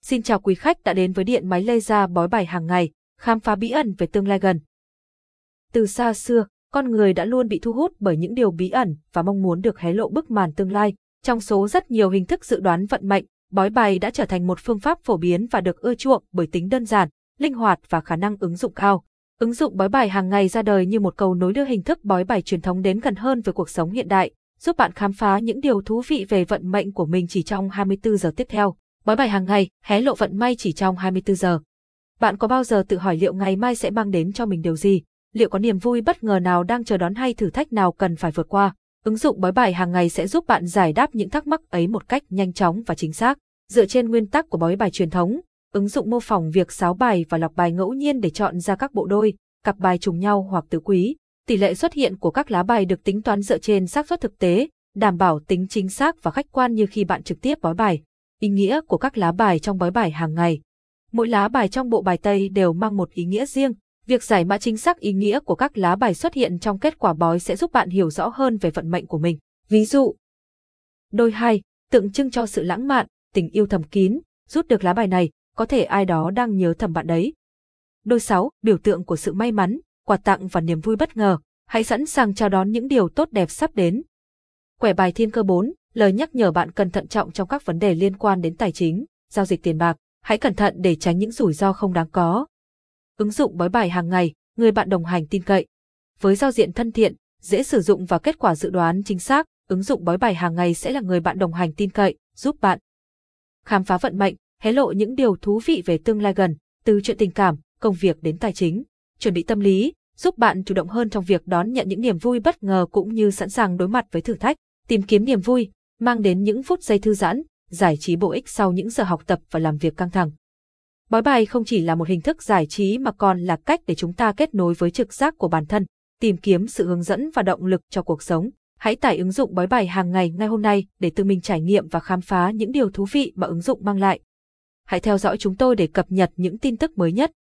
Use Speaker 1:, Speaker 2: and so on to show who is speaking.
Speaker 1: Xin chào quý khách đã đến với điện máy laser bói bài hàng ngày, khám phá bí ẩn về tương lai gần. Từ xa xưa, con người đã luôn bị thu hút bởi những điều bí ẩn và mong muốn được hé lộ bức màn tương lai. Trong số rất nhiều hình thức dự đoán vận mệnh, bói bài đã trở thành một phương pháp phổ biến và được ưa chuộng bởi tính đơn giản, linh hoạt và khả năng ứng dụng cao. Ứng dụng bói bài hàng ngày ra đời như một cầu nối đưa hình thức bói bài truyền thống đến gần hơn với cuộc sống hiện đại, giúp bạn khám phá những điều thú vị về vận mệnh của mình chỉ trong 24 giờ tiếp theo. Bói bài hàng ngày, hé lộ vận may chỉ trong 24 giờ. Bạn có bao giờ tự hỏi liệu ngày mai sẽ mang đến cho mình điều gì? Liệu có niềm vui bất ngờ nào đang chờ đón hay thử thách nào cần phải vượt qua? Ứng dụng bói bài hàng ngày sẽ giúp bạn giải đáp những thắc mắc ấy một cách nhanh chóng và chính xác. Dựa trên nguyên tắc của bói bài truyền thống, ứng dụng mô phỏng việc sáo bài và lọc bài ngẫu nhiên để chọn ra các bộ đôi, cặp bài trùng nhau hoặc tứ quý. Tỷ lệ xuất hiện của các lá bài được tính toán dựa trên xác suất thực tế, đảm bảo tính chính xác và khách quan như khi bạn trực tiếp bói bài. Ý nghĩa của các lá bài trong bói bài hàng ngày. Mỗi lá bài trong bộ bài tây đều mang một ý nghĩa riêng. Việc giải mã chính xác ý nghĩa của các lá bài xuất hiện trong kết quả bói sẽ giúp bạn hiểu rõ hơn về vận mệnh của mình. Ví dụ, đôi 2, tượng trưng cho sự lãng mạn, tình yêu thầm kín, rút được lá bài này, có thể ai đó đang nhớ thầm bạn đấy. Đôi 6, biểu tượng của sự may mắn, quà tặng và niềm vui bất ngờ, hãy sẵn sàng chào đón những điều tốt đẹp sắp đến. Quẻ bài thiên cơ 4, lời nhắc nhở bạn cần thận trọng trong các vấn đề liên quan đến tài chính, giao dịch tiền bạc, hãy cẩn thận để tránh những rủi ro không đáng có. Ứng dụng bói bài hàng ngày, người bạn đồng hành tin cậy. Với giao diện thân thiện, dễ sử dụng và kết quả dự đoán chính xác, ứng dụng bói bài hàng ngày sẽ là người bạn đồng hành tin cậy, giúp bạn khám phá vận mệnh, hé lộ những điều thú vị về tương lai gần, từ chuyện tình cảm, công việc đến tài chính. Chuẩn bị tâm lý, giúp bạn chủ động hơn trong việc đón nhận những niềm vui bất ngờ cũng như sẵn sàng đối mặt với thử thách. Tìm kiếm niềm vui, mang đến những phút giây thư giãn, giải trí bổ ích sau những giờ học tập và làm việc căng thẳng. Bói bài không chỉ là một hình thức giải trí mà còn là cách để chúng ta kết nối với trực giác của bản thân, tìm kiếm sự hướng dẫn và động lực cho cuộc sống. Hãy tải ứng dụng bói bài hàng ngày ngay hôm nay để tự mình trải nghiệm và khám phá những điều thú vị mà ứng dụng mang lại. Hãy theo dõi chúng tôi để cập nhật những tin tức mới nhất.